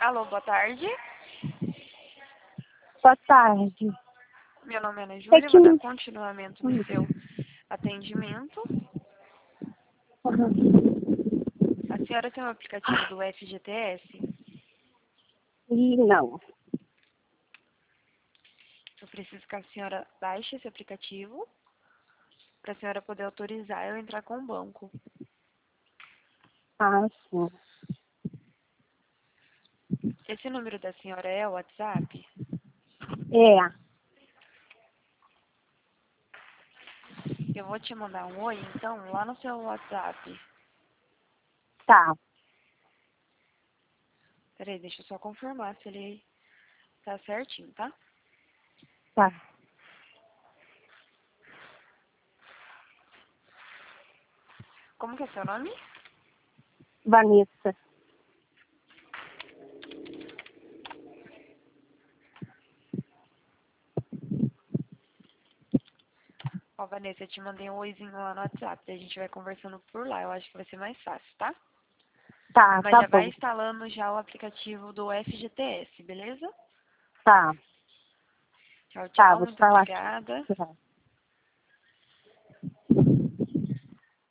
Alô, boa tarde. Boa tarde. Meu nome é Ana Júlia, vou dar continuamento no seu atendimento. A senhora tem um aplicativo do FGTS? E não. Eu preciso que a senhora baixe esse aplicativo para a senhora poder autorizar eu entrar com o banco. Ah, sim. Esse número da senhora é o WhatsApp? É. Eu vou te mandar um oi, então, lá no seu WhatsApp. Tá. Peraí, deixa eu só confirmar se ele tá certinho, tá? Tá. Como que é seu nome? Vanessa. Ó, Vanessa, eu te mandei um oizinho lá no WhatsApp. Daí a gente vai conversando por lá. Eu acho que vai ser mais fácil, tá? Tá, Mas tá já bom. vai instalando já o aplicativo do FGTS, beleza? Tá. Tchau, Tá, tchau. vou te Muito falar. obrigada. Tá.